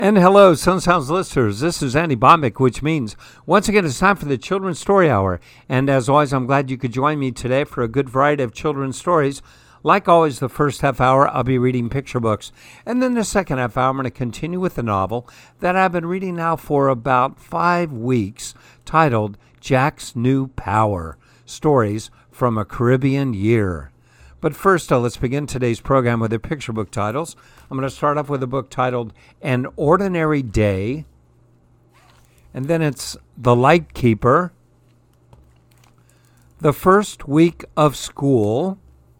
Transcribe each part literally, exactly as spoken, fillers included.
And hello, Sun Sounds listeners. This is Andy Bombick, which means once again it's time for the Children's Story Hour. And as always, I'm glad you could join me today for a good variety of children's stories. Like always, the first half hour, I'll be reading picture books. And then the second half hour, I'm going to continue with a novel that I've been reading now for about five weeks, titled Jack's New Power, Stories from a Caribbean Year. But first, uh, let's begin today's program with the picture book titles. I'm going to start off with a book titled An Ordinary Day, and then it's The Light Keeper, The First Week of School,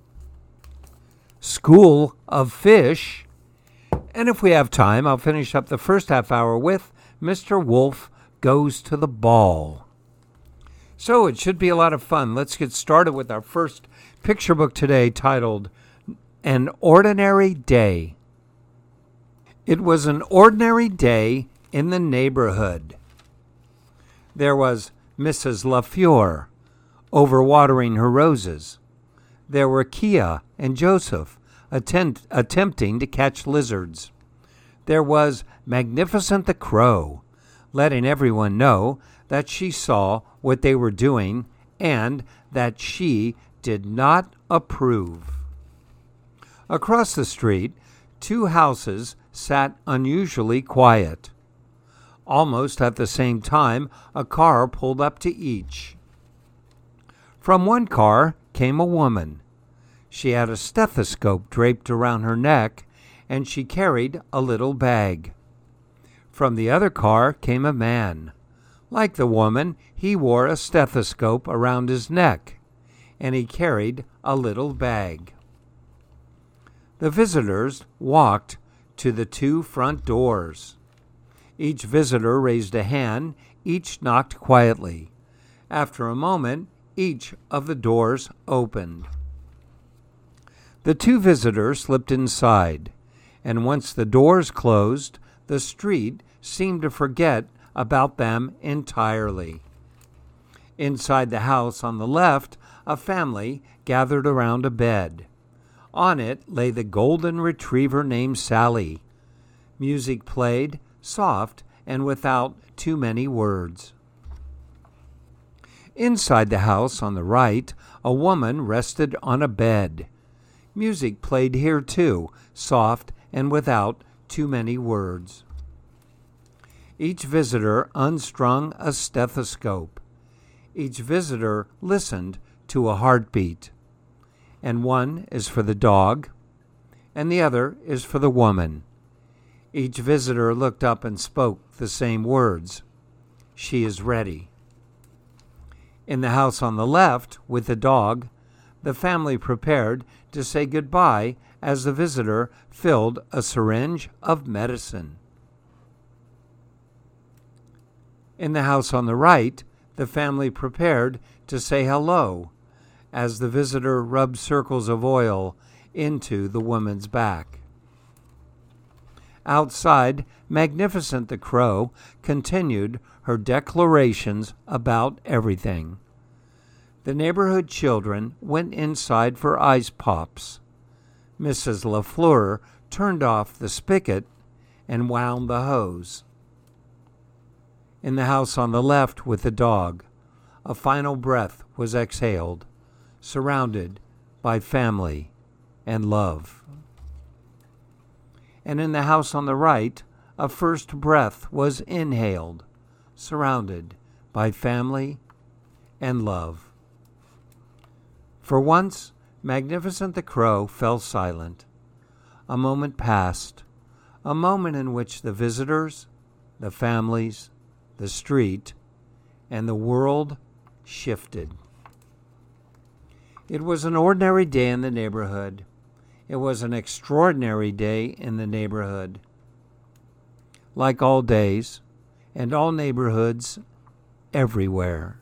School of Fish, and if we have time, I'll finish up the first half hour with Mister Wolf Goes to the Ball. So it should be a lot of fun. Let's get started with our first picture book today titled An Ordinary Day. It was an ordinary day in the neighborhood. There was Missus LaFleur overwatering her roses. There were Kia and Joseph attempt, attempting to catch lizards. There was Magnificent the Crow, letting everyone know that she saw what they were doing and that she did not approve. Across the street, two houses sat unusually quiet. Almost at the same time, a car pulled up to each. From one car came a woman. She had a stethoscope draped around her neck, and she carried a little bag. From the other car came a man. Like the woman, he wore a stethoscope around his neck, and he carried a little bag. The visitors walked to the two front doors. Each visitor raised a hand, each knocked quietly. After a moment, each of the doors opened. The two visitors slipped inside, and once the doors closed, the street seemed to forget about them entirely. Inside the house on the left, a family gathered around a bed. On it lay the golden retriever named Sally. Music played, soft and without too many words. Inside the house on the right, a woman rested on a bed. Music played here too, soft and without too many words. Each visitor unstrung a stethoscope. Each visitor listened to a heartbeat. And one is for the dog, and the other is for the woman. Each visitor looked up and spoke the same words. She is ready. In the house on the left, with the dog, the family prepared to say goodbye as the visitor filled a syringe of medicine. In the house on the right, the family prepared to say hello as the visitor rubbed circles of oil into the woman's back. Outside, Magnificent the Crow continued her declarations about everything. The neighborhood children went inside for ice pops. Missus LaFleur turned off the spigot and wound the hose. In the house on the left with the dog, a final breath was exhaled, surrounded by family and love. And in the house on the right, a first breath was inhaled, surrounded by family and love. For once, Magnificent the Crow fell silent. A moment passed, a moment in which the visitors, the families, the street, and the world shifted. It was an ordinary day in the neighborhood. It was an extraordinary day in the neighborhood. Like all days and all neighborhoods everywhere.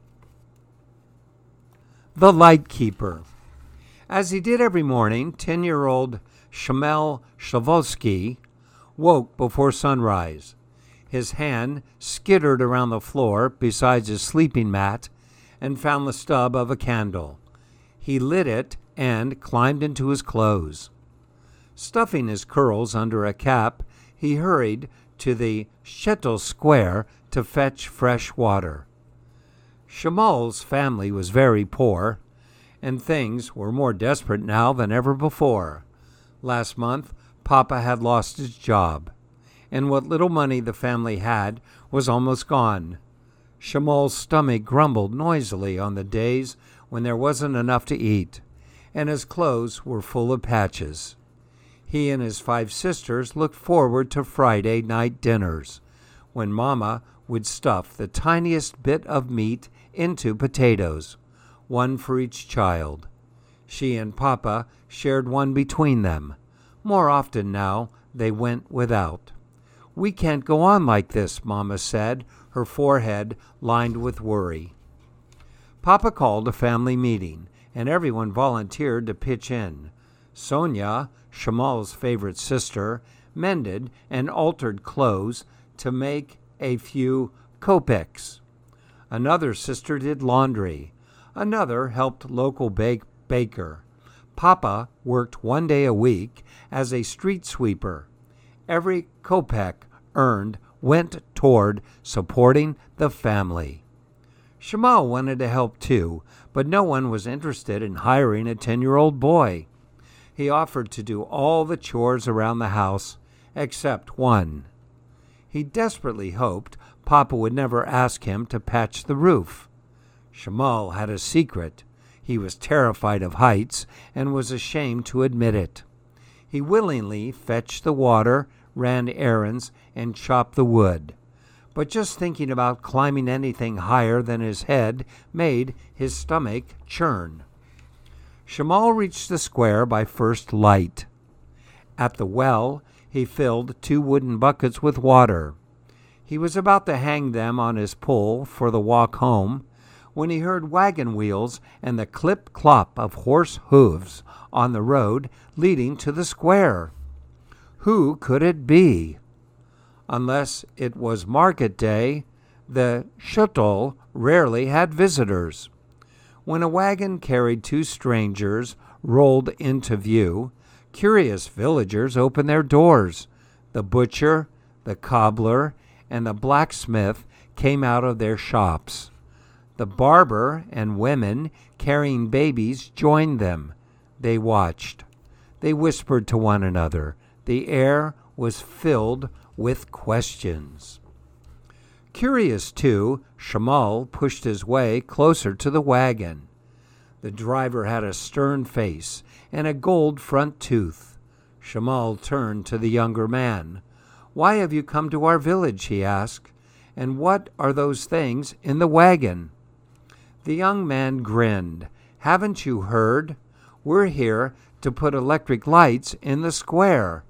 The Light Keeper. As he did every morning, ten-year-old Shamel Shavolsky woke before sunrise. His hand skittered around the floor beside his sleeping mat and found the stub of a candle. He lit it and climbed into his clothes. Stuffing his curls under a cap, he hurried to the Shtetl Square to fetch fresh water. Shamal's family was very poor, and things were more desperate now than ever before. Last month, Papa had lost his job, and what little money the family had was almost gone. Shamal's stomach grumbled noisily on the days when there wasn't enough to eat, and his clothes were full of patches. He and his five sisters looked forward to Friday night dinners, when Mama would stuff the tiniest bit of meat into potatoes, one for each child. She and Papa shared one between them. More often now, they went without. "We can't go on like this," Mama said, her forehead lined with worry. Papa called a family meeting, and everyone volunteered to pitch in. Sonia, Shamal's favorite sister, mended and altered clothes to make a few kopecks. Another sister did laundry. Another helped local bake- baker. Papa worked one day a week as a street sweeper. Every kopeck earned went toward supporting the family. Shamal wanted to help too, but no one was interested in hiring a ten-year-old boy. He offered to do all the chores around the house except one. He desperately hoped Papa would never ask him to patch the roof. Shamal had a secret. He was terrified of heights and was ashamed to admit it. He willingly fetched the water, ran errands, and chopped the wood. But just thinking about climbing anything higher than his head made his stomach churn. Shamal reached the square by first light. At the well, he filled two wooden buckets with water. He was about to hang them on his pole for the walk home when he heard wagon wheels and the clip-clop of horse hooves on the road leading to the square. Who could it be? Unless it was market day, the Shtetl rarely had visitors. When a wagon carried two strangers rolled into view, curious villagers opened their doors. The butcher, the cobbler, and the blacksmith came out of their shops. The barber and women carrying babies joined them. They watched. They whispered to one another. The air was filled with questions. Curious, too, Shamal pushed his way closer to the wagon. The driver had a stern face and a gold front tooth. Shamal turned to the younger man. "Why have you come to our village?" he asked. "And what are those things in the wagon?" The young man grinned. "Haven't you heard? We're here to put electric lights in the square."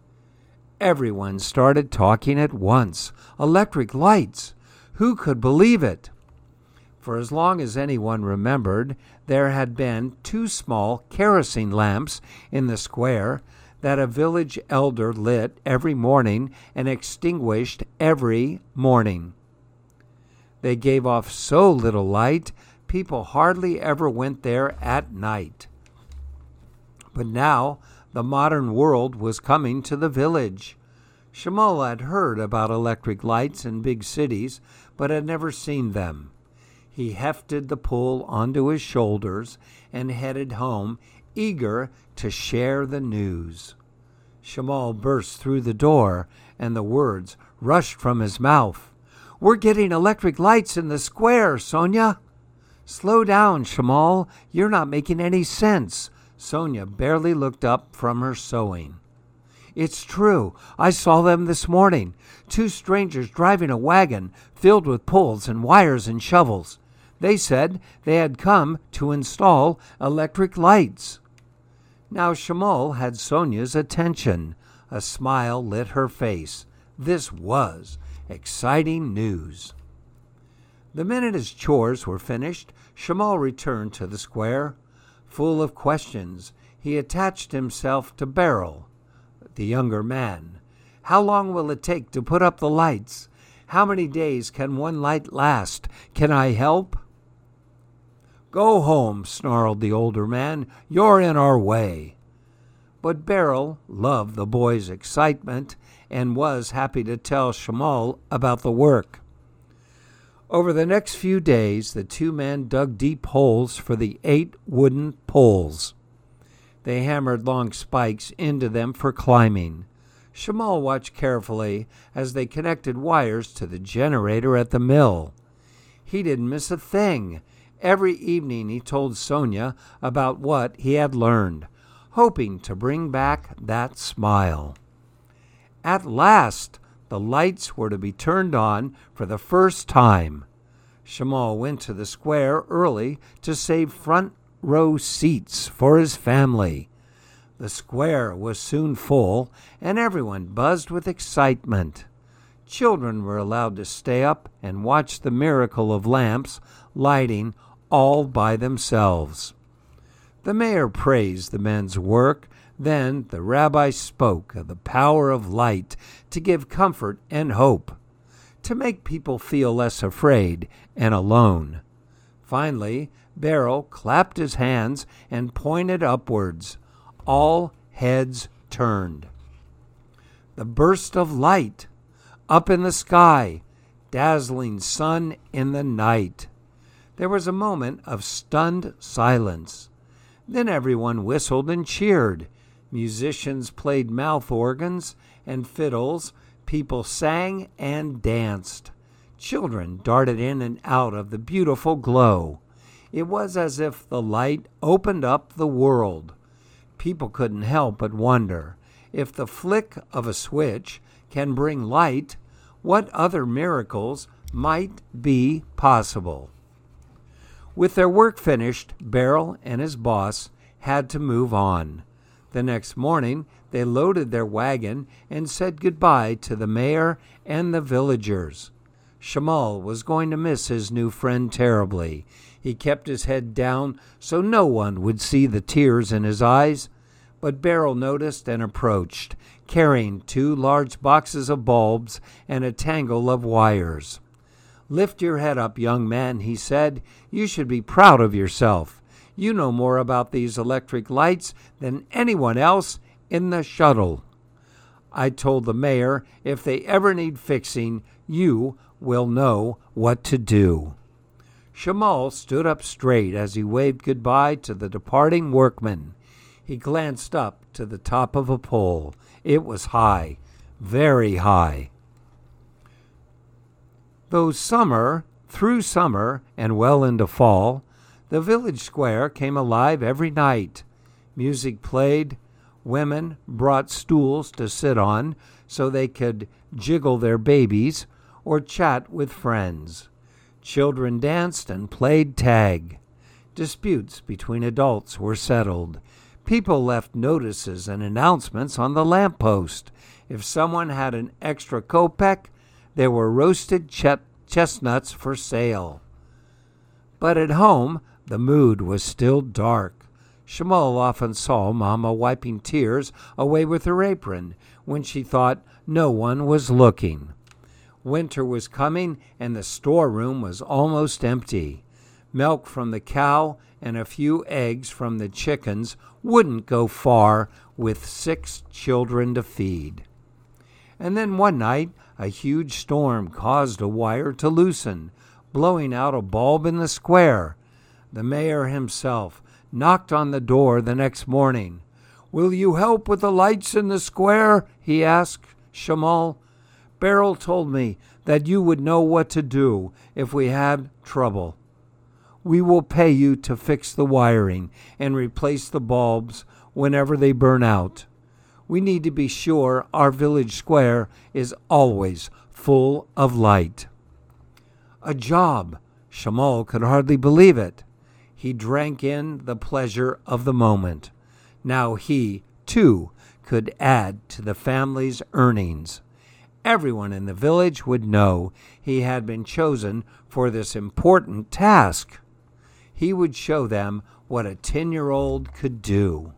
Everyone started talking at once. Electric lights! Who could believe it? For as long as anyone remembered, there had been two small kerosene lamps in the square that a village elder lit every morning and extinguished every morning. They gave off so little light, people hardly ever went there at night. But now the modern world was coming to the village. Shamal had heard about electric lights in big cities, but had never seen them. He hefted the pole onto his shoulders and headed home, eager to share the news. Shamal burst through the door, and the words rushed from his mouth. "We're getting electric lights in the square, Sonia!" "Slow down, Shamal. You're not making any sense." Sonia barely looked up from her sewing. "It's true. I saw them this morning. Two strangers driving a wagon filled with poles and wires and shovels. They said they had come to install electric lights." Now Shamal had Sonia's attention. A smile lit her face. This was exciting news. The minute his chores were finished, Shamal returned to the square. Full of questions, he attached himself to Beryl, the younger man. "How long will it take to put up the lights? How many days can one light last? Can I help?" "Go home," snarled the older man. "You're in our way." But Beryl loved the boy's excitement and was happy to tell Shamal about the work. Over the next few days, the two men dug deep holes for the eight wooden poles. They hammered long spikes into them for climbing. Shamal watched carefully as they connected wires to the generator at the mill. He didn't miss a thing. Every evening he told Sonia about what he had learned, hoping to bring back that smile. At last, the lights were to be turned on for the first time. Shamal went to the square early to save front row seats for his family. The square was soon full, and everyone buzzed with excitement. Children were allowed to stay up and watch the miracle of lamps lighting all by themselves. The mayor praised the men's work. Then the rabbi spoke of the power of light to give comfort and hope, to make people feel less afraid and alone. Finally, Beryl clapped his hands and pointed upwards. All heads turned. The burst of light up in the sky, dazzling sun in the night. There was a moment of stunned silence. Then everyone whistled and cheered. Musicians played mouth organs and fiddles. People sang and danced. Children darted in and out of the beautiful glow. It was as if the light opened up the world. People couldn't help but wonder, if the flick of a switch can bring light, what other miracles might be possible? With their work finished, Beryl and his boss had to move on. The next morning, they loaded their wagon and said goodbye to the mayor and the villagers. Shamal was going to miss his new friend terribly. He kept his head down so no one would see the tears in his eyes. But Beryl noticed and approached, carrying two large boxes of bulbs and a tangle of wires. "Lift your head up, young man," he said. "You should be proud of yourself. You know more about these electric lights than anyone else in the shuttle. I told the mayor if they ever need fixing, you will know what to do." Shamal stood up straight as he waved goodbye to the departing workmen. He glanced up to the top of a pole. It was high, very high. Though summer, through summer and well into fall, the village square came alive every night. Music played. Women brought stools to sit on so they could jiggle their babies or chat with friends. Children danced and played tag. Disputes between adults were settled. People left notices and announcements on the lamppost. If someone had an extra kopeck, there were roasted ch- chestnuts for sale. But at home, the mood was still dark. Shamal often saw Mama wiping tears away with her apron when she thought no one was looking. Winter was coming, and the storeroom was almost empty. Milk from the cow and a few eggs from the chickens wouldn't go far with six children to feed. And then one night, a huge storm caused a wire to loosen, blowing out a bulb in the square. The mayor himself knocked on the door the next morning. "Will you help with the lights in the square?" he asked Shamal. "Beryl told me that you would know what to do if we had trouble. We will pay you to fix the wiring and replace the bulbs whenever they burn out. We need to be sure our village square is always full of light." A job! Shamal could hardly believe it. He drank in the pleasure of the moment. Now he, too, could add to the family's earnings. Everyone in the village would know he had been chosen for this important task. He would show them what a ten-year-old could do.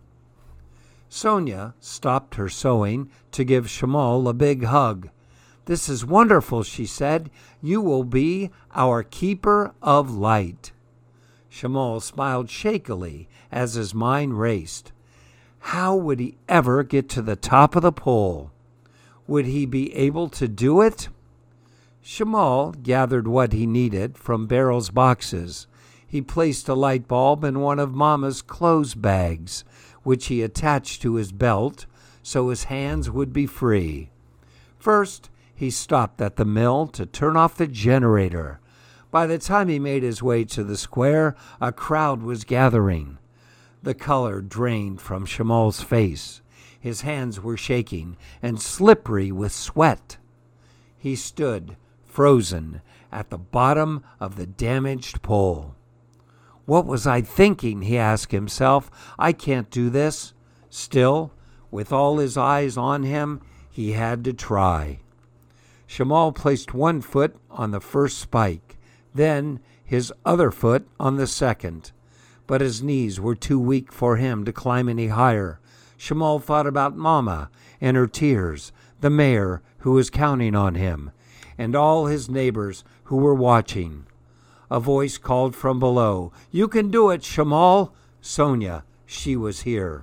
Sonia stopped her sewing to give Shamal a big hug. "This is wonderful," she said. "You will be our keeper of light." Shamal smiled shakily as his mind raced. How would he ever get to the top of the pole? Would he be able to do it? Shamal gathered what he needed from Beryl's boxes. He placed a light bulb in one of Mama's clothes bags, which he attached to his belt so his hands would be free. First, he stopped at the mill to turn off the generator. By the time he made his way to the square, a crowd was gathering. The color drained from Shamal's face. His hands were shaking and slippery with sweat. He stood, frozen, at the bottom of the damaged pole. What was I thinking, he asked himself. I can't do this. Still, with all his eyes on him, he had to try. Shamal placed one foot on the first spike, then his other foot on the second. But his knees were too weak for him to climb any higher. Shamal thought about Mama and her tears, the mayor who was counting on him, and all his neighbors who were watching. A voice called from below, "You can do it, Shamal." Sonia, she was here.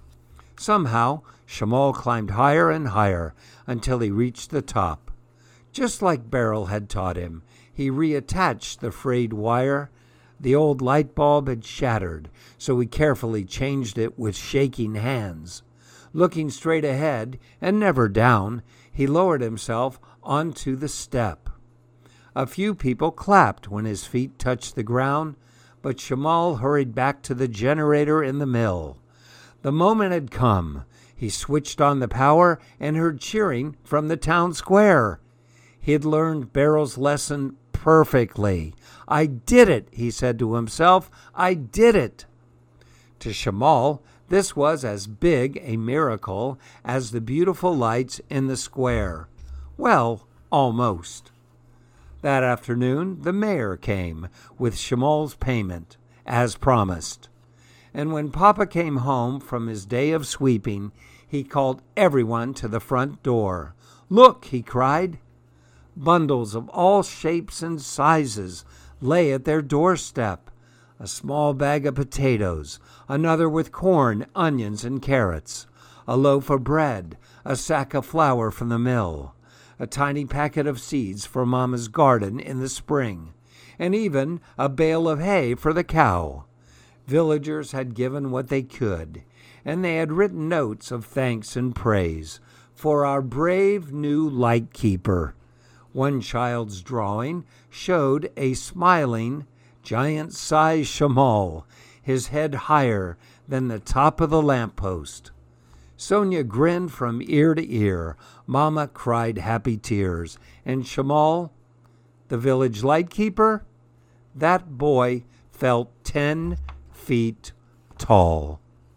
Somehow, Shamal climbed higher and higher until he reached the top. Just like Beryl had taught him, he reattached the frayed wire. The old light bulb had shattered, so he carefully changed it with shaking hands. Looking straight ahead and never down, he lowered himself onto the step. A few people clapped when his feet touched the ground, but Shamal hurried back to the generator in the mill. The moment had come. He switched on the power and heard cheering from the town square. He had learned Beryl's lesson perfectly. "I did it," he said to himself. "I did it." To Shamal, this was as big a miracle as the beautiful lights in the square. Well, almost. That afternoon, the mayor came with Shamal's payment, as promised. And when Papa came home from his day of sweeping, he called everyone to the front door. "Look," he cried. Bundles of all shapes and sizes lay at their doorstep. A small bag of potatoes, another with corn, onions, and carrots, a loaf of bread, a sack of flour from the mill, a tiny packet of seeds for Mama's garden in the spring, and even a bale of hay for the cow. Villagers had given what they could, and they had written notes of thanks and praise for our brave new lightkeeper. One child's drawing showed a smiling, giant-sized Shamal, his head higher than the top of the lamppost. Sonia grinned from ear to ear. Mama cried happy tears. And Shamal, the village lightkeeper, that boy felt ten feet tall.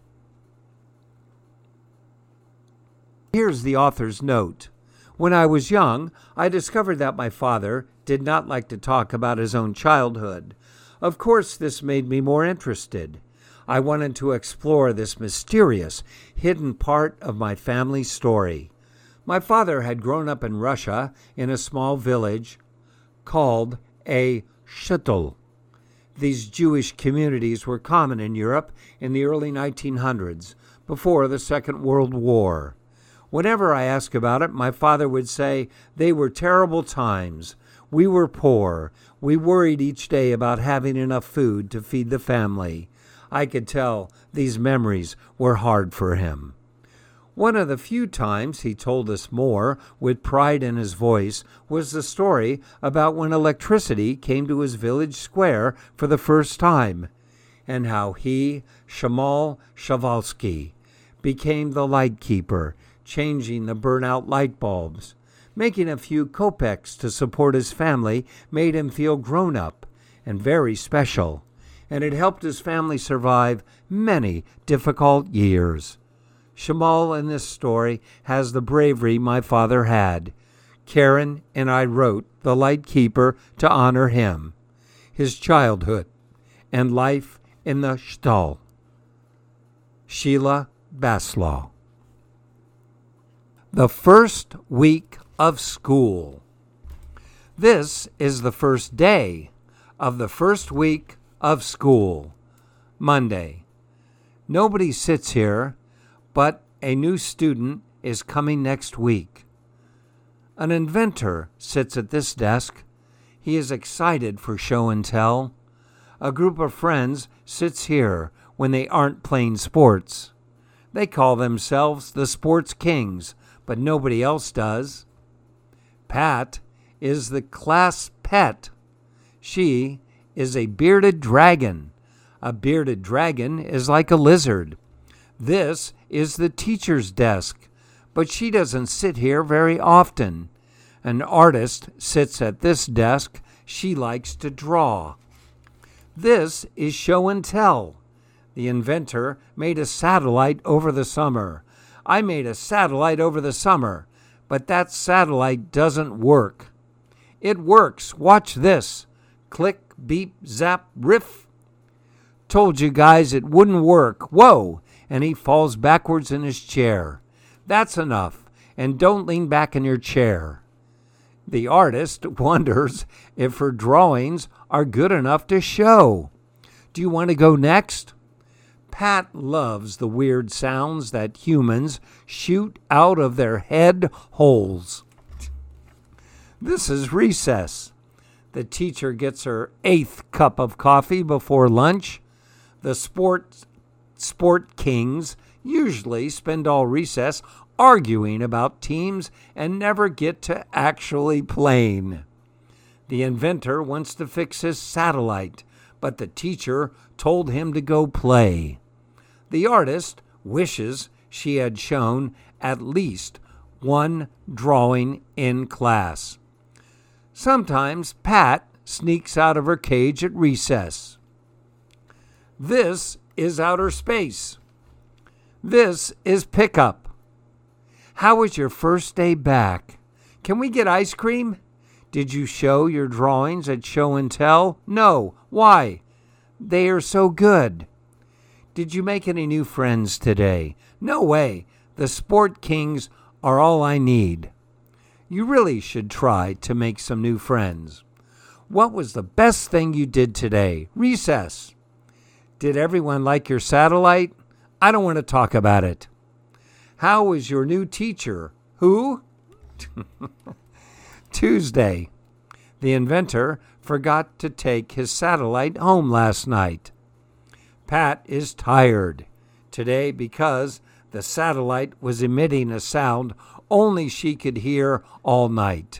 Here's the author's note. When I was young, I discovered that my father did not like to talk about his own childhood. Of course, this made me more interested. I wanted to explore this mysterious, hidden part of my family story. My father had grown up in Russia in a small village called a shtetl. These Jewish communities were common in Europe in the early nineteen hundreds, before the Second World War. Whenever I asked about it, my father would say, "They were terrible times. We were poor. We worried each day about having enough food to feed the family." I could tell these memories were hard for him. One of the few times he told us more, with pride in his voice, was the story about when electricity came to his village square for the first time, and how he, Shamal Shavalsky, became the light keeper, changing the burnt-out light bulbs. Making a few kopecks to support his family made him feel grown-up and very special, and it helped his family survive many difficult years. Shamal in this story has the bravery my father had. Karen and I wrote The Light Keeper to honor him, his childhood, and life in the shtetl. Sheila Baslaw. The first week of school. This is the first day of the first week of school, Monday. Nobody sits here, but a new student is coming next week. An inventor sits at this desk. He is excited for show and tell. A group of friends sits here when they aren't playing sports. They call themselves the Sports Kings, but nobody else does. Pat is the class pet. She is a bearded dragon. A bearded dragon is like a lizard. This is the teacher's desk, but she doesn't sit here very often. An artist sits at this desk. She likes to draw. This is show and tell. The inventor made a satellite over the summer. I made a satellite over the summer, but that satellite doesn't work. It works. Watch this. Click, beep, zap, riff. Told you guys it wouldn't work. Whoa! And he falls backwards in his chair. That's enough. And don't lean back in your chair. The artist wonders if her drawings are good enough to show. Do you want to go next? Pat loves the weird sounds that humans shoot out of their head holes. This is recess. The teacher gets her eighth cup of coffee before lunch. The sport, sport kings usually spend all recess arguing about teams and never get to actually playing. The inventor wants to fix his satellite, but the teacher told him to go play. The artist wishes she had shown at least one drawing in class. Sometimes Pat sneaks out of her cage at recess. This is outer space. This is pickup. How was your first day back? Can we get ice cream? Did you show your drawings at show and tell? No. Why? They are so good. Did you make any new friends today? No way. The Sport Kings are all I need. You really should try to make some new friends. What was the best thing you did today? Recess. Did everyone like your satellite? I don't want to talk about it. How was your new teacher? Who? Tuesday. The inventor forgot to take his satellite home last night. Pat is tired today because the satellite was emitting a sound only she could hear all night.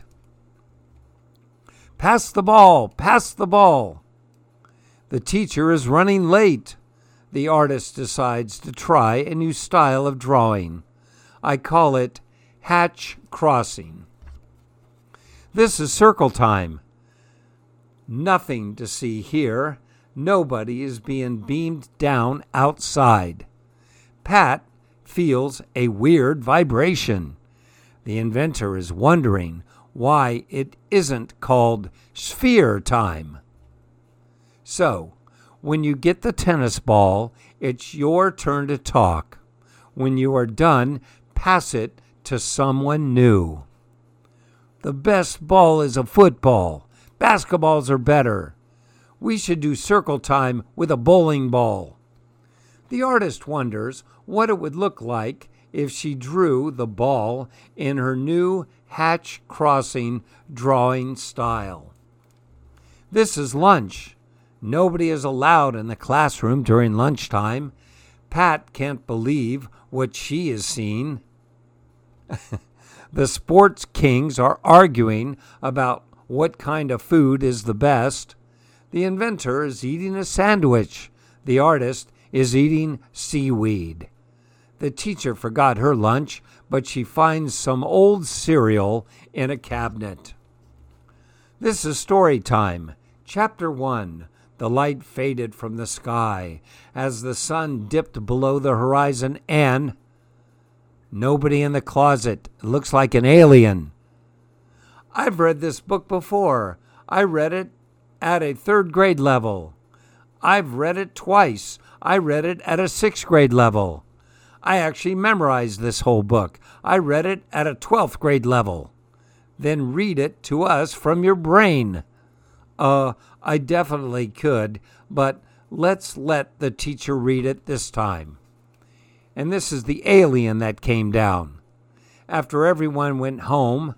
Pass the ball, pass the ball. The teacher is running late. The artist decides to try a new style of drawing. I call it hatch crossing. This is circle time. Nothing to see here. Nobody is being beamed down outside. Pat feels a weird vibration. The inventor is wondering why it isn't called sphere time. So, when you get the tennis ball, it's your turn to talk. When you are done, pass it to someone new. The best ball is a football. Basketballs are better. We should do circle time with a bowling ball. The artist wonders what it would look like if she drew the ball in her new hatch crossing drawing style. This is lunch. Nobody is allowed in the classroom during lunchtime. Pat can't believe what she is seeing. The Sports Kings are arguing about what kind of food is the best. The inventor is eating a sandwich. The artist is eating seaweed. The teacher forgot her lunch, but she finds some old cereal in a cabinet. This is story time. Chapter one. The light faded from the sky as the sun dipped below the horizon and nobody in the closet. It looks like an alien. I've read this book before. I read it at a third grade level. I've read it twice. I read it at a sixth grade level. I actually memorized this whole book. I read it at a twelfth grade level. Then read it to us from your brain. Uh, I definitely could, but let's let the teacher read it this time. And this is the alien that came down. After everyone went home,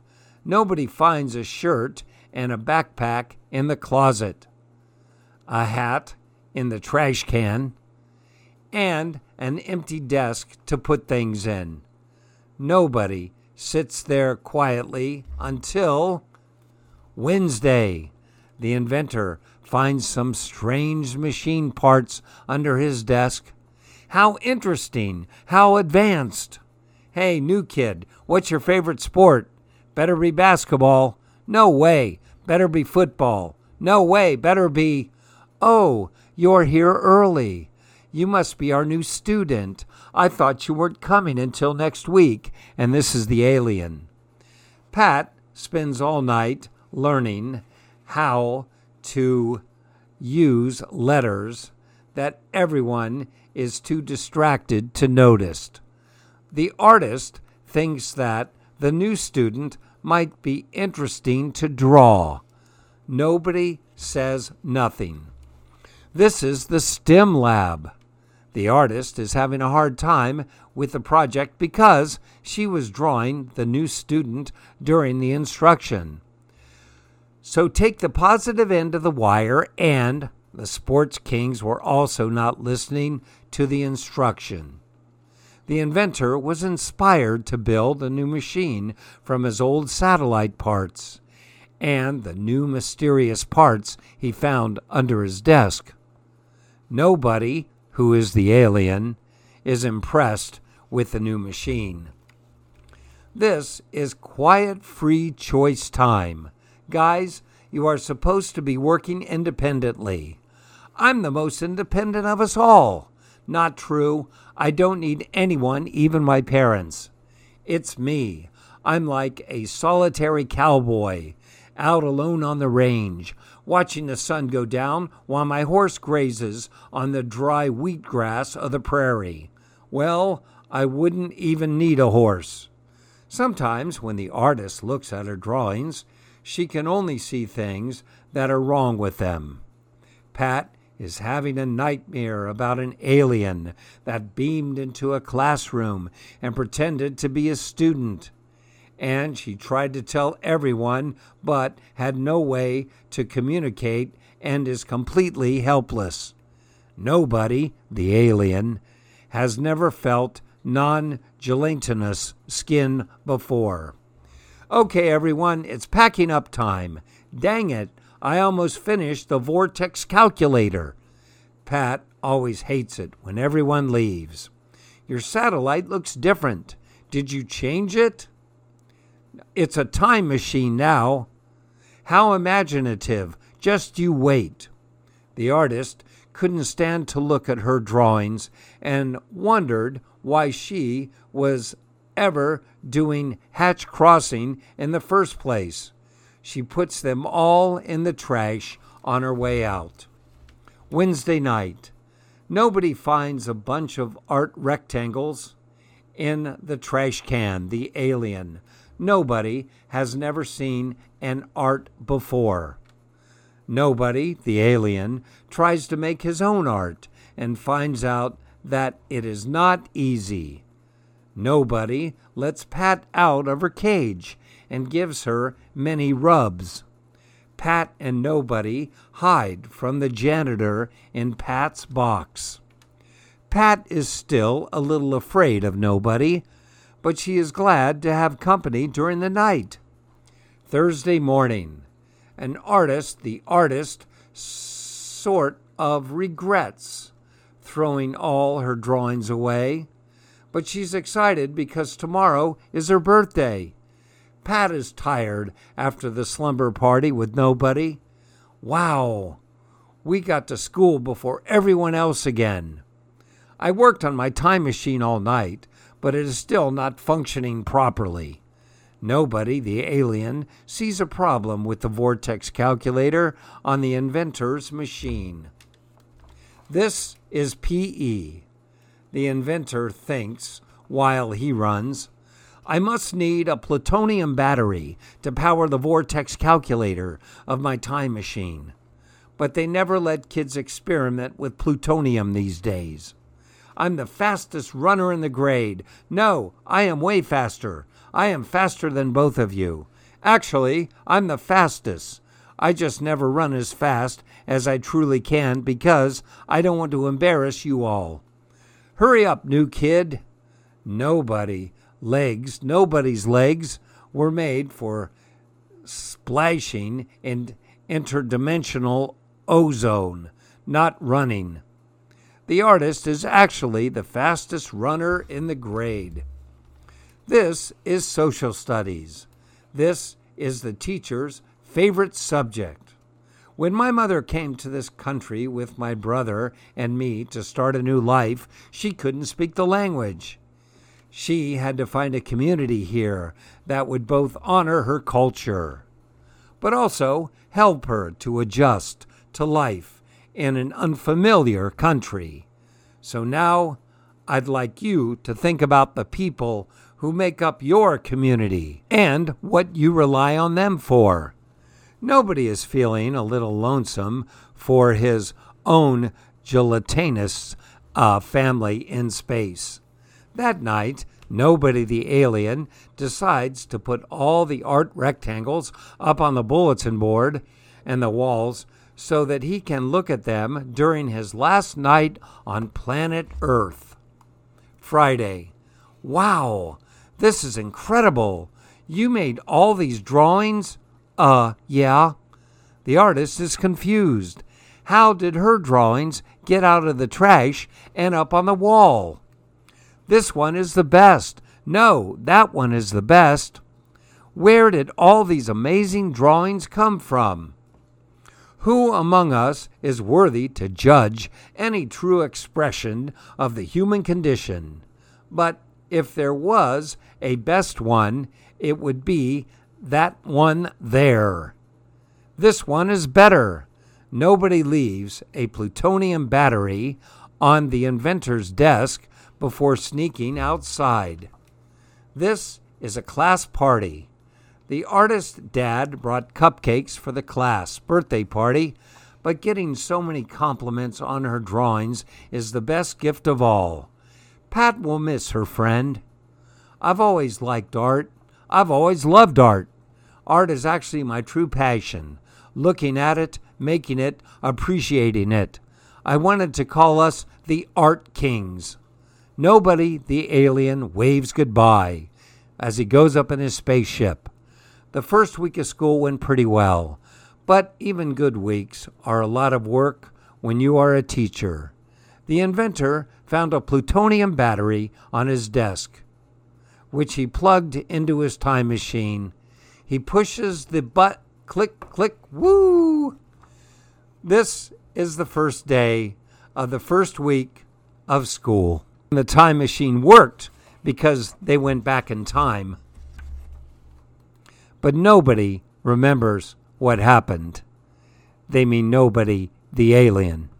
Nobody finds a shirt and a backpack in the closet, a hat in the trash can, and an empty desk to put things in. Nobody sits there quietly until Wednesday. The inventor finds some strange machine parts under his desk. How interesting, how advanced. Hey, new kid, what's your favorite sport? Better be basketball. No way. Better be football. No way. Better be... Oh, you're here early. You must be our new student. I thought you weren't coming until next week. And this is the alien. Pat spends all night learning how to use letters that everyone is too distracted to notice. The artist thinks that the new student might be interesting to draw. Nobody says nothing. This is the STEM lab. The artist is having a hard time with the project because she was drawing the new student during the instruction. So take the positive end of the wire, and the sports kings were also not listening to the instruction. The inventor was inspired to build a new machine from his old satellite parts and the new mysterious parts he found under his desk. Nobody, who is the alien, is impressed with the new machine. This is quiet, free choice time. Guys, you are supposed to be working independently. I'm the most independent of us all. Not true. I don't need anyone, even my parents. It's me. I'm like a solitary cowboy, out alone on the range, watching the sun go down while my horse grazes on the dry wheatgrass of the prairie. Well, I wouldn't even need a horse. Sometimes when the artist looks at her drawings, she can only see things that are wrong with them. Pat is having a nightmare about an alien that beamed into a classroom and pretended to be a student. And she tried to tell everyone, but had no way to communicate and is completely helpless. Nobody, the alien, has never felt non-gelatinous skin before. Okay, everyone, it's packing up time. Dang it, I almost finished the vortex calculator. Pat always hates it when everyone leaves. Your satellite looks different. Did you change it? It's a time machine now. How imaginative. Just you wait. The artist couldn't stand to look at her drawings and wondered why she was ever doing hatch crossing in the first place. She puts them all in the trash on her way out. Wednesday night. Nobody finds a bunch of art rectangles in the trash can, the alien. Nobody has never seen an art before. Nobody, the alien, tries to make his own art and finds out that it is not easy. Nobody lets Pat out of her cage and gives her many rubs. Pat and nobody hide from the janitor in Pat's box. Pat is still a little afraid of nobody, but she is glad to have company during the night. Thursday morning. An artist, the artist, sort of regrets throwing all her drawings away, but she's excited because tomorrow is her birthday. Pat is tired after the slumber party with nobody. Wow, we got to school before everyone else again. I worked on my time machine all night, but it is still not functioning properly. Nobody, the alien, sees a problem with the vortex calculator on the inventor's machine. This is P E. The inventor thinks while he runs, I must need a plutonium battery to power the vortex calculator of my time machine. But they never let kids experiment with plutonium these days. I'm the fastest runner in the grade. No, I am way faster. I am faster than both of you. Actually, I'm the fastest. I just never run as fast as I truly can because I don't want to embarrass you all. Hurry up, new kid. Nobody legs, nobody's legs were made for splashing in interdimensional ozone, not running. The artist is actually the fastest runner in the grade. This is social studies. This is the teacher's favorite subject. When my mother came to this country with my brother and me to start a new life, she couldn't speak the language. She had to find a community here that would both honor her culture, but also help her to adjust to life in an unfamiliar country. So now I'd like you to think about the people who make up your community and what you rely on them for. Nobody is feeling a little lonesome for his own gelatinous uh, family in space. That night, Nobody the alien decides to put all the art rectangles up on the bulletin board and the walls so that he can look at them during his last night on planet Earth. Friday. Wow, this is incredible. You made all these drawings? Uh, yeah. The artist is confused. How did her drawings get out of the trash and up on the wall? This one is the best. No, that one is the best. Where did all these amazing drawings come from? Who among us is worthy to judge any true expression of the human condition? But if there was a best one, it would be that one there. This one is better. Nobody leaves a plutonium battery on the inventor's desk before sneaking outside. This is a class party. The artist's dad brought cupcakes for the class birthday party, but getting so many compliments on her drawings is the best gift of all. Pat will miss her friend. I've always liked art. I've always loved art. Art is actually my true passion. Looking at it, making it, appreciating it. I wanted to call us the Art Kings. Nobody, the alien, waves goodbye as he goes up in his spaceship. The first week of school went pretty well, but even good weeks are a lot of work when you are a teacher. The inventor found a plutonium battery on his desk, which he plugged into his time machine. He pushes the button, click, click, woo! This is the first day of the first week of school. The time machine worked because they went back in time. But nobody remembers what happened. They mean nobody, the alien.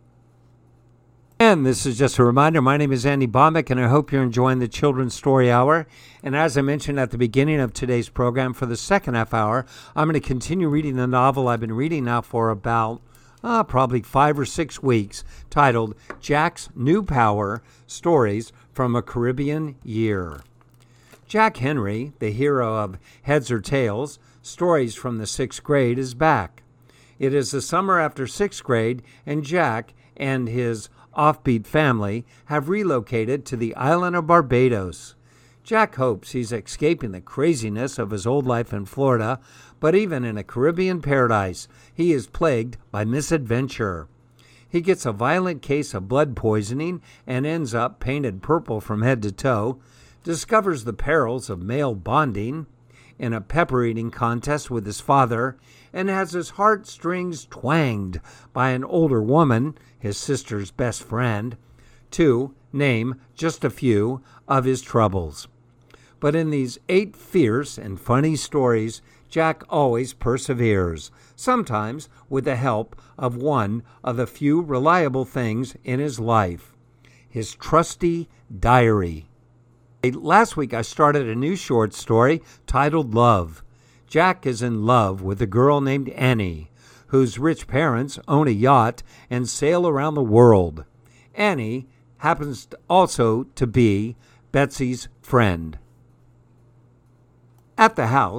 And this is just a reminder, my name is Andy Bombeck, and I hope you're enjoying the Children's Story Hour. And as I mentioned at the beginning of today's program, for the second half hour, I'm going to continue reading the novel I've been reading now for about uh, probably five or six weeks, titled Jack's New Power, Stories from a Caribbean Year. Jack Henry, the hero of Heads or Tails, Stories from the Sixth Grade, is back. It is the summer after sixth grade, and Jack and his offbeat family have relocated to the island of Barbados. Jack hopes he's escaping the craziness of his old life in Florida, but even in a Caribbean paradise, he is plagued by misadventure. He gets a violent case of blood poisoning and ends up painted purple from head to toe, discovers the perils of male bonding in a pepper eating contest with his father, and has his heartstrings twanged by an older woman, his sister's best friend, to name just a few of his troubles. But in these eight fierce and funny stories, Jack always perseveres, sometimes with the help of one of the few reliable things in his life, his trusty diary. Last week I started a new short story titled Love. Jack is in love with a girl named Annie, whose rich parents own a yacht and sail around the world. Annie happens also to be Betsy's friend. At the house,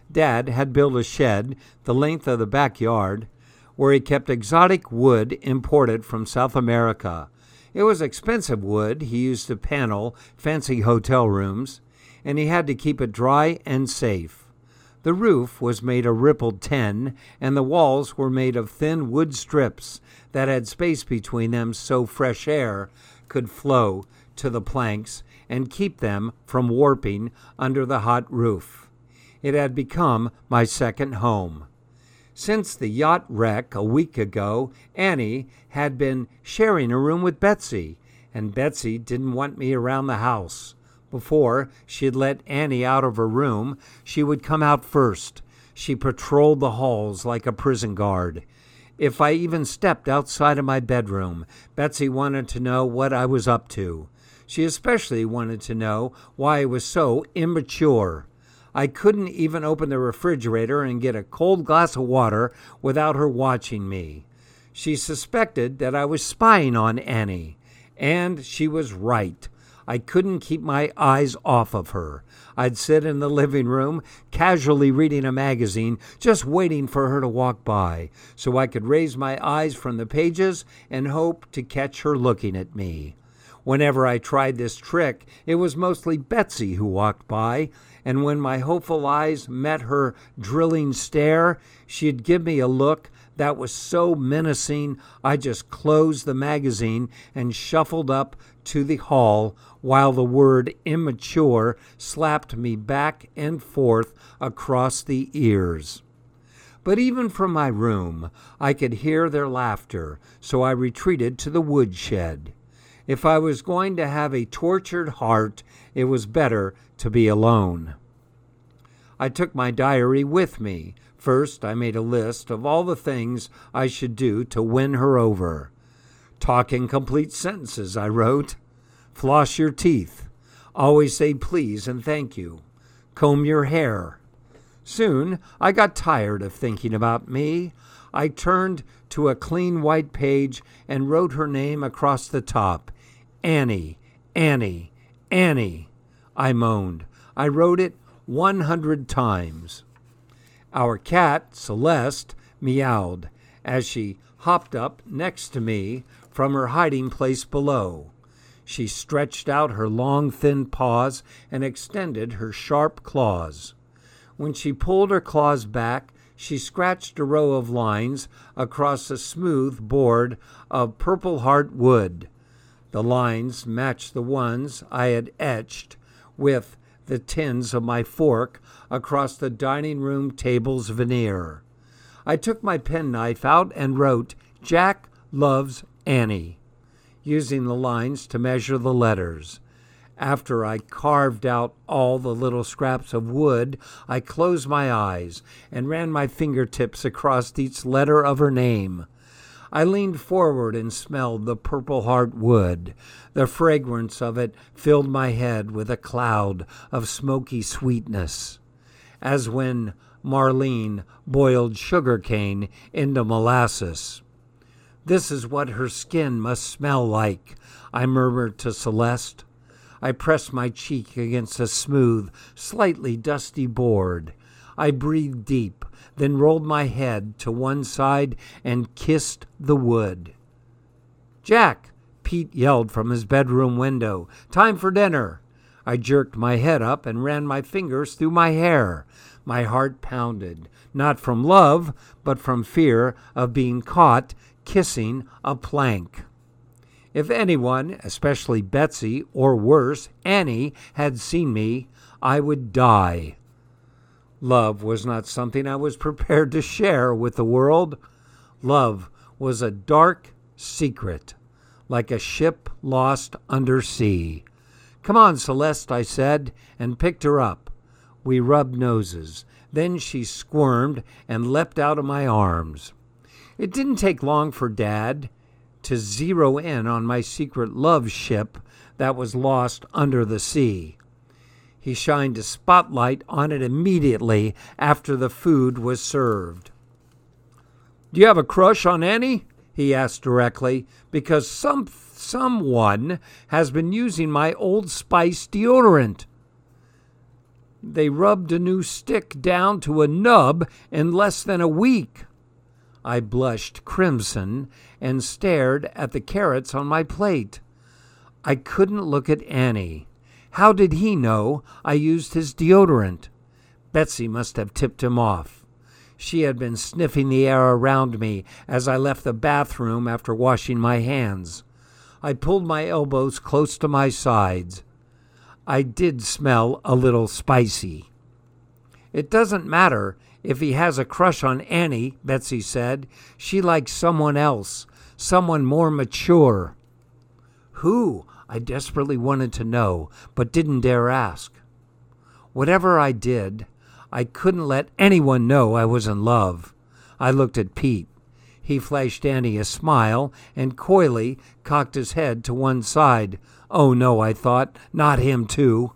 Dad had built a shed the length of the backyard where he kept exotic wood imported from South America. It was expensive wood he used to panel fancy hotel rooms, and he had to keep it dry and safe. The roof was made of rippled tin, and the walls were made of thin wood strips that had space between them so fresh air could flow to the planks and keep them from warping under the hot roof. It had become my second home. Since the yacht wreck a week ago, Annie had been sharing a room with Betsy, and Betsy didn't want me around the house. Before she'd let Annie out of her room, she would come out first. She patrolled the halls like a prison guard. If I even stepped outside of my bedroom, Betsy wanted to know what I was up to. She especially wanted to know why I was so immature. I couldn't even open the refrigerator and get a cold glass of water without her watching me. She suspected that I was spying on Annie, and she was right. I couldn't keep my eyes off of her. I'd sit in the living room, casually reading a magazine, just waiting for her to walk by, so I could raise my eyes from the pages and hope to catch her looking at me. Whenever I tried this trick, it was mostly Betsy who walked by, and when my hopeful eyes met her drilling stare, she'd give me a look that was so menacing I just closed the magazine and shuffled up to the hall while the word immature slapped me back and forth across the ears. But even from my room, I could hear their laughter, so I retreated to the woodshed. If I was going to have a tortured heart, it was better to be alone. I took my diary with me. First, I made a list of all the things I should do to win her over. Talk in complete sentences, I wrote. Floss your teeth. Always say please and thank you. Comb your hair. Soon, I got tired of thinking about me. I turned to a clean white page and wrote her name across the top. Annie, Annie, Annie, I moaned. I wrote it one hundred times. Our cat, Celeste, meowed as she hopped up next to me from her hiding place below. She stretched out her long, thin paws and extended her sharp claws. When she pulled her claws back, she scratched a row of lines across a smooth board of Purple Heart wood. The lines matched the ones I had etched with the tins of my fork across the dining room table's veneer. I took my penknife out and wrote, Jack loves Annie, using the lines to measure the letters. After I carved out all the little scraps of wood, I closed my eyes and ran my fingertips across each letter of her name. I leaned forward and smelled the Purple Heart wood. The fragrance of it filled my head with a cloud of smoky sweetness, as when Marlene boiled sugar cane into molasses. This is what her skin must smell like, I murmured to Celeste. I pressed my cheek against a smooth, slightly dusty board. I breathed deep, then rolled my head to one side and kissed the wood. Jack, Pete yelled from his bedroom window. Time for dinner. I jerked my head up and ran my fingers through my hair. My heart pounded, not from love, but from fear of being caught kissing a plank. If anyone, especially Betsy, or worse, Annie, had seen me, I would die. Love was not something I was prepared to share with the world. Love was a dark secret, like a ship lost under sea. Come on, Celeste, I said, and picked her up. We rubbed noses. Then she squirmed and leapt out of my arms. It didn't take long for Dad to zero in on my secret love ship that was lost under the sea. He shined a spotlight on it immediately after the food was served. Do you have a crush on Annie? He asked directly, because some someone has been using my Old Spice deodorant. They rubbed a new stick down to a nub in less than a week. I blushed crimson and stared at the carrots on my plate. I couldn't look at Annie. How did he know I used his deodorant? Betsy must have tipped him off. She had been sniffing the air around me as I left the bathroom after washing my hands. I pulled my elbows close to my sides. I did smell a little spicy. It doesn't matter if he has a crush on Annie, Betsy said. She likes someone else, someone more mature. Who? I desperately wanted to know, but didn't dare ask. Whatever I did, I couldn't let anyone know I was in love. I looked at Pete. He flashed Annie a smile and coyly cocked his head to one side. Oh no, I thought, not him too.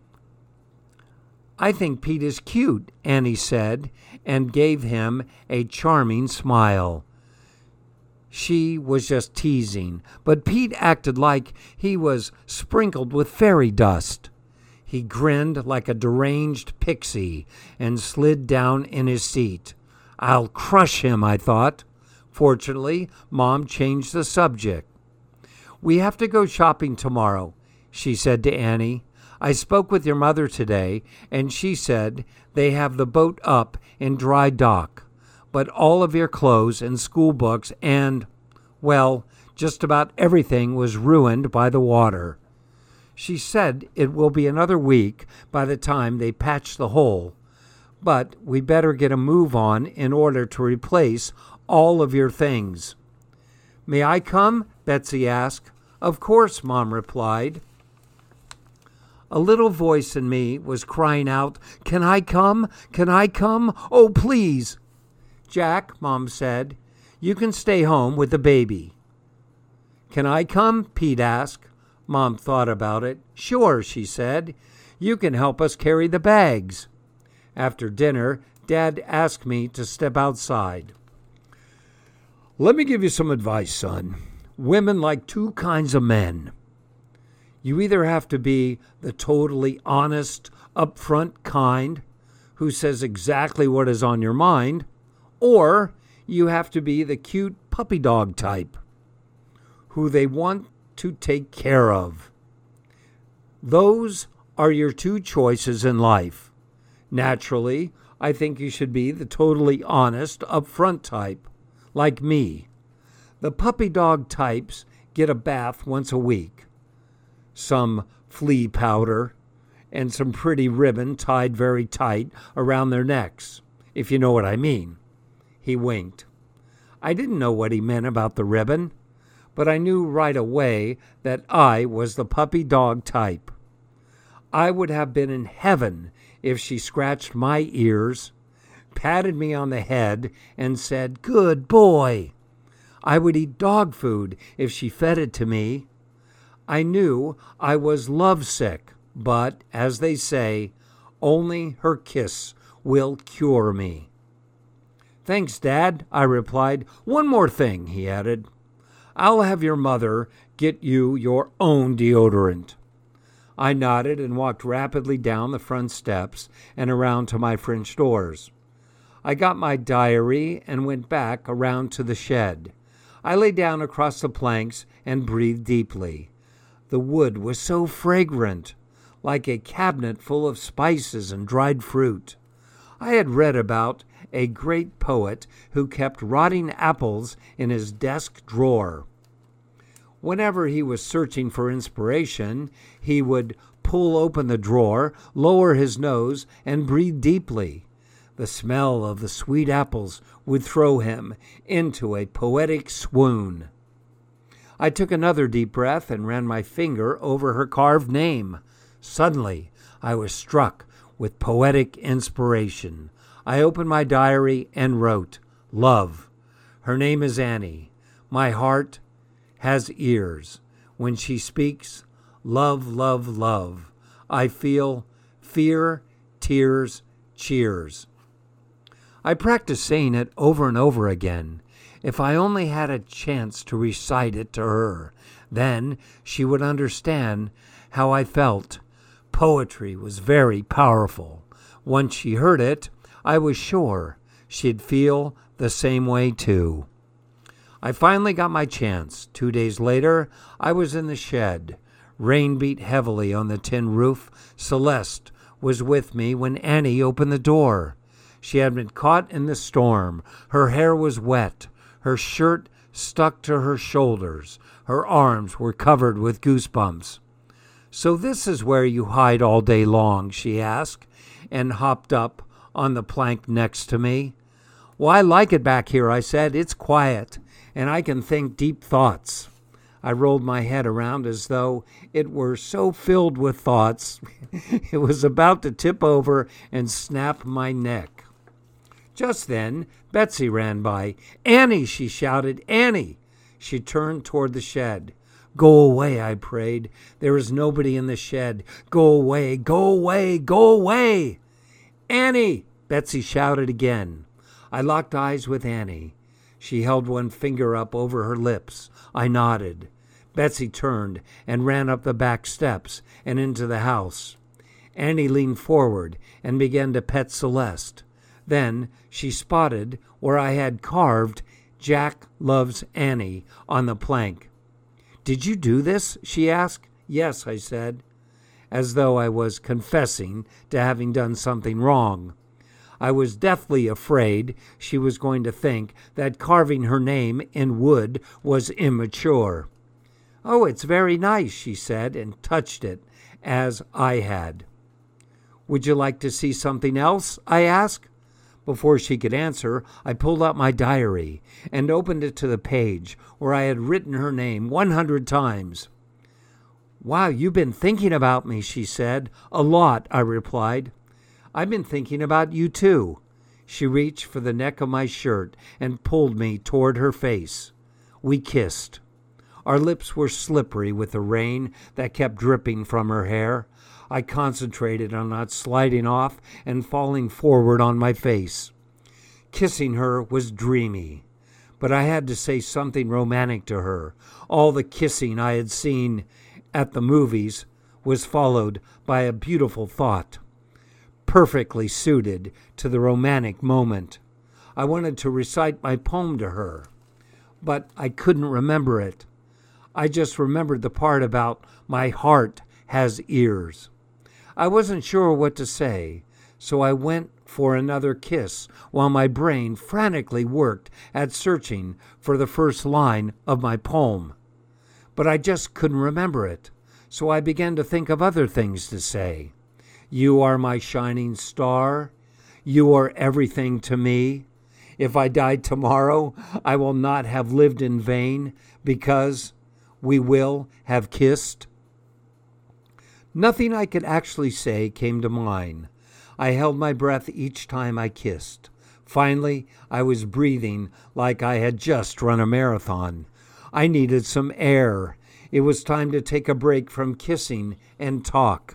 I think Pete is cute, Annie said, and gave him a charming smile. She was just teasing, but Pete acted like he was sprinkled with fairy dust. He grinned like a deranged pixie and slid down in his seat. I'll crush him, I thought. Fortunately, Mom changed the subject. We have to go shopping tomorrow, she said to Annie. I spoke with your mother today, and she said they have the boat up in dry dock, but all of your clothes and school books and, well, just about everything was ruined by the water. She said it will be another week by the time they patch the hole, but we better get a move on in order to replace all of your things. May I come? Betsy asked. Of course, Mom replied. A little voice in me was crying out, Can I come? Can I come? Oh, please. Jack, Mom said, you can stay home with the baby. Can I come? Pete asked. Mom thought about it. Sure, she said. You can help us carry the bags. After dinner, Dad asked me to step outside. Let me give you some advice, son. Women like two kinds of men. You either have to be the totally honest, upfront kind who says exactly what is on your mind, or you have to be the cute puppy dog type who they want to take care of. Those are your two choices in life. Naturally, I think you should be the totally honest, upfront type, like me. The puppy dog types get a bath once a week, some flea powder, and some pretty ribbon tied very tight around their necks, if you know what I mean. He winked. I didn't know what he meant about the ribbon, but I knew right away that I was the puppy dog type. I would have been in heaven if she scratched my ears, patted me on the head, and said, Good boy. I would eat dog food if she fed it to me. I knew I was lovesick, but, as they say, only her kiss will cure me. Thanks, Dad, I replied. One more thing, he added. I'll have your mother get you your own deodorant. I nodded and walked rapidly down the front steps and around to my French doors. I got my diary and went back around to the shed. I lay down across the planks and breathed deeply. The wood was so fragrant, like a cabinet full of spices and dried fruit. I had read about a great poet who kept rotting apples in his desk drawer. Whenever he was searching for inspiration, he would pull open the drawer, lower his nose, and breathe deeply. The smell of the sweet apples would throw him into a poetic swoon. I took another deep breath and ran my finger over her carved name. Suddenly, I was struck with poetic inspiration. I opened my diary and wrote, Love. Her name is Annie. My heart has ears. When she speaks, love, love, love. I feel fear, tears, cheers. I practiced saying it over and over again. If I only had a chance to recite it to her, then she would understand how I felt. Poetry was very powerful. Once she heard it, I was sure she'd feel the same way too. I finally got my chance. Two days later, I was in the shed. Rain beat heavily on the tin roof. Celeste was with me when Annie opened the door. She had been caught in the storm. Her hair was wet. Her shirt stuck to her shoulders. Her arms were covered with goosebumps. "So this is where you hide all day long?" she asked, and hopped up on the plank next to me. "Well, I like it back here," I said. "It's quiet, and I can think deep thoughts." I rolled my head around as though it were so filled with thoughts it was about to tip over and snap my neck. Just then, Betsy ran by. "Annie!" she shouted. "Annie!" She turned toward the shed. "Go away," I prayed. "There is nobody in the shed. Go away, go away, go away." "Annie!" Betsy shouted again. I locked eyes with Annie. She held one finger up over her lips. I nodded. Betsy turned and ran up the back steps and into the house. Annie leaned forward and began to pet Celeste. Then she spotted where I had carved "Jack loves Annie" on the plank. "Did you do this?" she asked. "Yes," I said, as though I was confessing to having done something wrong. I was deathly afraid she was going to think that carving her name in wood was immature. "Oh, it's very nice," she said, and touched it, as I had. "Would you like to see something else?" I asked. Before she could answer, I pulled out my diary and opened it to the page where I had written her name one hundred times. "Wow, you've been thinking about me," she said. "A lot," I replied. "I've been thinking about you, too." She reached for the neck of my shirt and pulled me toward her face. We kissed. Our lips were slippery with the rain that kept dripping from her hair. I concentrated on not sliding off and falling forward on my face. Kissing her was dreamy, but I had to say something romantic to her. All the kissing I had seen at the movies was followed by a beautiful thought, perfectly suited to the romantic moment. I wanted to recite my poem to her, but I couldn't remember it. I just remembered the part about "my heart has ears." I wasn't sure what to say, so I went for another kiss while my brain frantically worked at searching for the first line of my poem. But I just couldn't remember it, so I began to think of other things to say. "You are my shining star. You are everything to me. If I died tomorrow, I will not have lived in vain, because we will have kissed." Nothing I could actually say came to mind. I held my breath each time I kissed. Finally, I was breathing like I had just run a marathon. I needed some air. It was time to take a break from kissing and talk.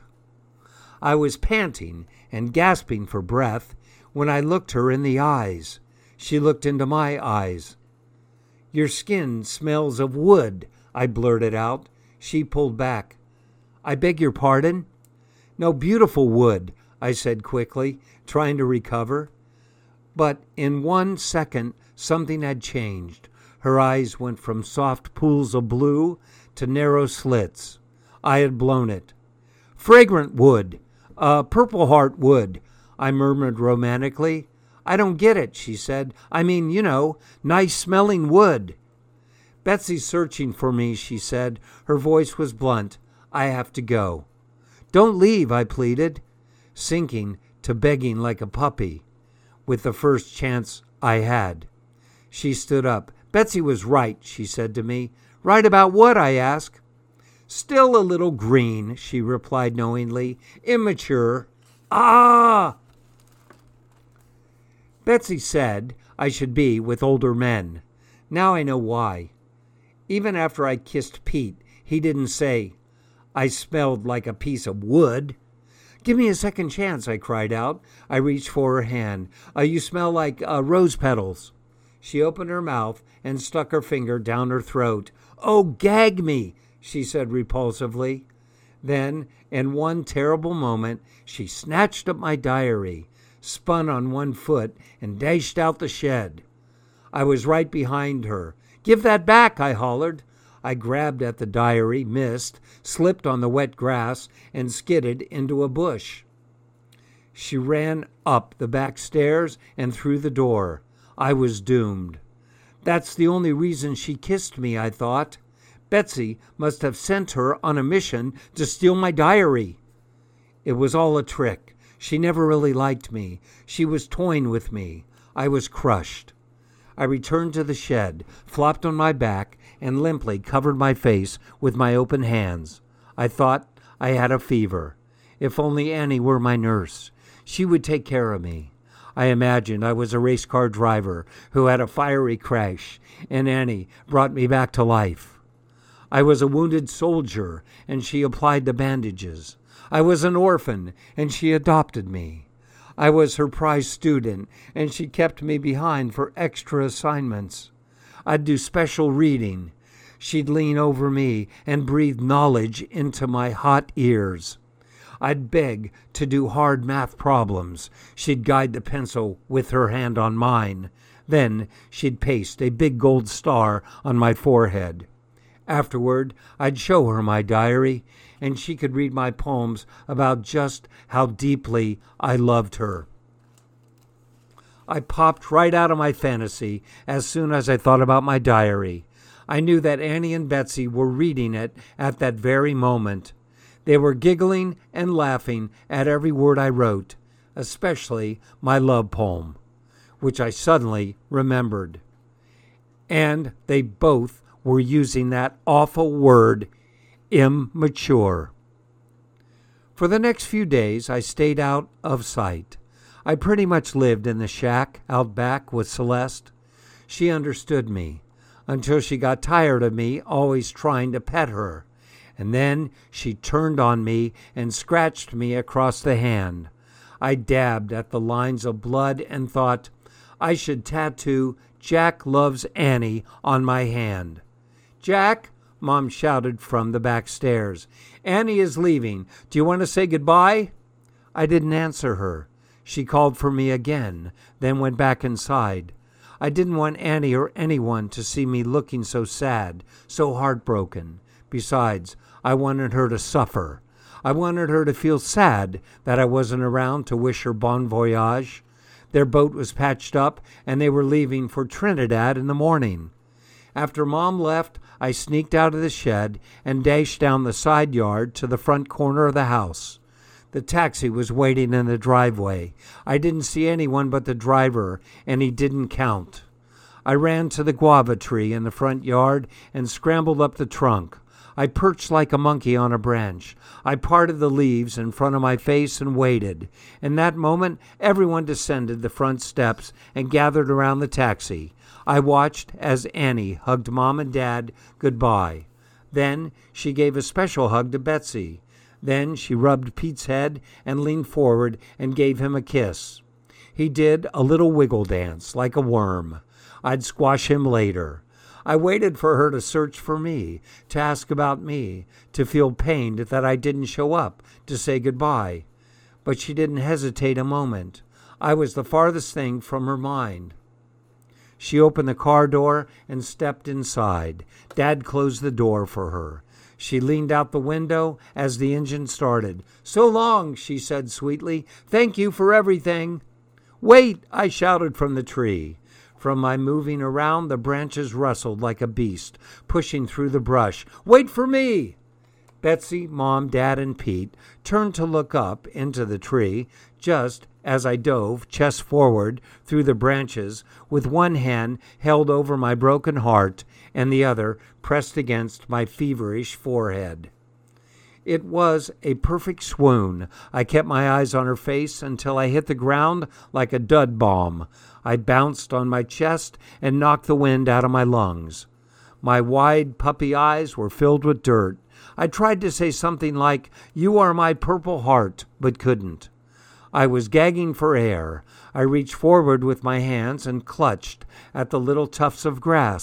I was panting and gasping for breath when I looked her in the eyes. She looked into my eyes. "Your skin smells of wood," I blurted out. She pulled back. "I beg your pardon?" "No, beautiful wood," I said quickly, trying to recover. But in one second, something had changed. Her eyes went from soft pools of blue to narrow slits. I had blown it. "Fragrant wood, uh, Purple Heart wood," I murmured romantically. "I don't get it," she said. "I mean, you know, nice-smelling wood." "Betsy's searching for me," she said. Her voice was blunt. "I have to go." "Don't leave," I pleaded, sinking to begging like a puppy with the first chance I had. She stood up. "Betsy was right," she said to me. "Right about what?" I asked. "Still a little green," she replied knowingly. "Immature." "Ah!" Betsy said I should be with older men. Now I know why. Even after I kissed Pete, he didn't say I smelled like a piece of wood. "Give me a second chance," I cried out. I reached for her hand. Uh, you smell like uh, rose petals." She opened her mouth and stuck her finger down her throat. "Oh, gag me," she said repulsively. Then, in one terrible moment, she snatched up my diary, spun on one foot, and dashed out the shed. I was right behind her. "Give that back," I hollered. I grabbed at the diary, missed, slipped on the wet grass, and skidded into a bush. She ran up the back stairs and through the door. I was doomed. That's the only reason she kissed me, I thought. Betsy must have sent her on a mission to steal my diary. It was all a trick. She never really liked me. She was toying with me. I was crushed. I returned to the shed, flopped on my back, and limply covered my face with my open hands. I thought I had a fever. If only Annie were my nurse. She would take care of me. I imagined I was a race car driver who had a fiery crash, and Annie brought me back to life. I was a wounded soldier, and she applied the bandages. I was an orphan, and she adopted me. I was her prize student, and she kept me behind for extra assignments. I'd do special reading. She'd lean over me and breathe knowledge into my hot ears. I'd beg to do hard math problems. She'd guide the pencil with her hand on mine. Then she'd paste a big gold star on my forehead. Afterward, I'd show her my diary, and she could read my poems about just how deeply I loved her. I popped right out of my fantasy as soon as I thought about my diary. I knew that Annie and Betsy were reading it at that very moment. They were giggling and laughing at every word I wrote, especially my love poem, which I suddenly remembered. And they both were using that awful word, immature. For the next few days, I stayed out of sight. I pretty much lived in the shack out back with Celeste. She understood me until she got tired of me always trying to pet her. And then she turned on me and scratched me across the hand. I dabbed at the lines of blood and thought I should tattoo "Jack loves Annie" on my hand. "Jack," Mom shouted from the back stairs. "Annie is leaving. Do you want to say goodbye?" I didn't answer her. She called for me again, then went back inside. I didn't want Annie or anyone to see me looking so sad, so heartbroken. Besides, I wanted her to suffer. I wanted her to feel sad that I wasn't around to wish her bon voyage. Their boat was patched up, and they were leaving for Trinidad in the morning. After Mom left, I sneaked out of the shed and dashed down the side yard to the front corner of the house. The taxi was waiting in the driveway. I didn't see anyone but the driver, and he didn't count. I ran to the guava tree in the front yard and scrambled up the trunk. I perched like a monkey on a branch. I parted the leaves in front of my face and waited. In that moment, everyone descended the front steps and gathered around the taxi. I watched as Annie hugged Mom and Dad goodbye. Then she gave a special hug to Betsy. Then she rubbed Pete's head and leaned forward and gave him a kiss. He did a little wiggle dance like a worm. I'd squash him later. I waited for her to search for me, to ask about me, to feel pained that I didn't show up, to say goodbye. But she didn't hesitate a moment. I was the farthest thing from her mind. She opened the car door and stepped inside. Dad closed the door for her. She leaned out the window as the engine started. "So long," she said sweetly. "Thank you for everything." "Wait," I shouted from the tree. From my moving around, the branches rustled like a beast, pushing through the brush. "Wait for me!" Betsy, Mom, Dad, and Pete turned to look up into the tree just as I dove, chest forward, through the branches, with one hand held over my broken heart and the other pressed against my feverish forehead. It was a perfect swoon. I kept my eyes on her face until I hit the ground like a dud bomb. I bounced on my chest and knocked the wind out of my lungs. My wide puppy eyes were filled with dirt. I tried to say something like, "You are my purple heart," but couldn't. I was gagging for air. I reached forward with my hands and clutched at the little tufts of grass.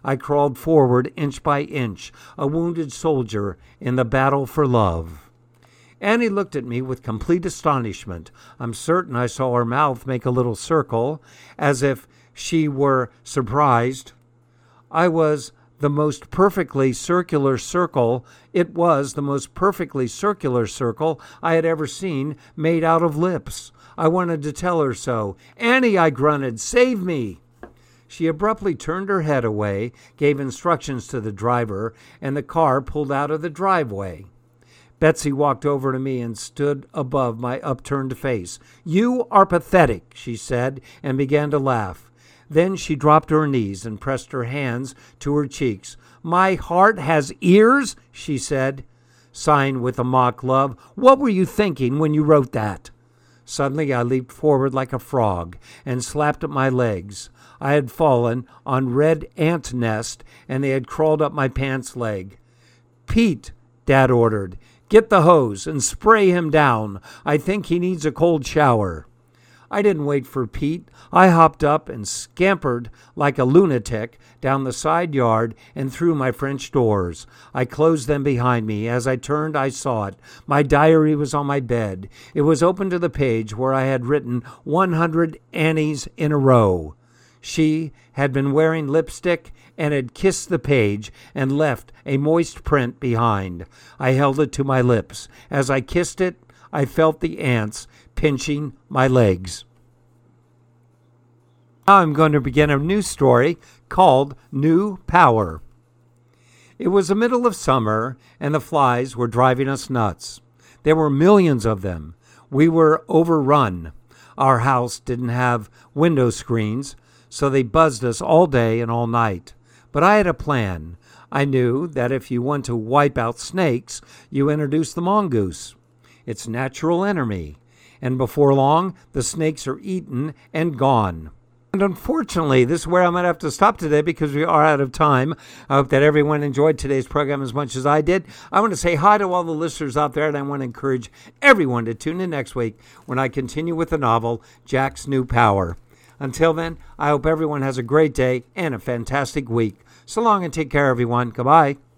I crawled forward inch by inch, a wounded soldier in the battle for love. Annie looked at me with complete astonishment. I'm certain I saw her mouth make a little circle, as if she were surprised. I was the most perfectly circular circle. It was the most perfectly circular circle I had ever seen, made out of lips. I wanted to tell her so. "Annie," I grunted, "save me." She abruptly turned her head away, gave instructions to the driver, and the car pulled out of the driveway. Betsy walked over to me and stood above my upturned face. "You are pathetic," she said, and began to laugh. Then she dropped to her knees and pressed her hands to her cheeks. "My heart has ears," she said, sighing with a mock love. "What were you thinking when you wrote that?" Suddenly I leaped forward like a frog and slapped at my legs. I had fallen on red ant nest, and they had crawled up my pants leg. "Pete," Dad ordered, "get the hose and spray him down. I think he needs a cold shower." I didn't wait for Pete. I hopped up and scampered like a lunatic down the side yard and through my French doors. I closed them behind me. As I turned, I saw it. My diary was on my bed. It was open to the page where I had written one hundred Annies in a row. She had been wearing lipstick and had kissed the page and left a moist print behind. I held it to my lips. As I kissed it, I felt the ants pinching my legs. Now I'm going to begin a new story called New Power. It was the middle of summer, and the flies were driving us nuts. There were millions of them. We were overrun. Our house didn't have window screens, so they buzzed us all day and all night. But I had a plan. I knew that if you want to wipe out snakes, you introduce the mongoose, its natural enemy. And before long, the snakes are eaten and gone. And unfortunately, this is where I'm going to have to stop today because we are out of time. I hope that everyone enjoyed today's program as much as I did. I want to say hi to all the listeners out there, and I want to encourage everyone to tune in next week when I continue with the novel, Jack's New Power. Until then, I hope everyone has a great day and a fantastic week. So long and take care, everyone. Goodbye.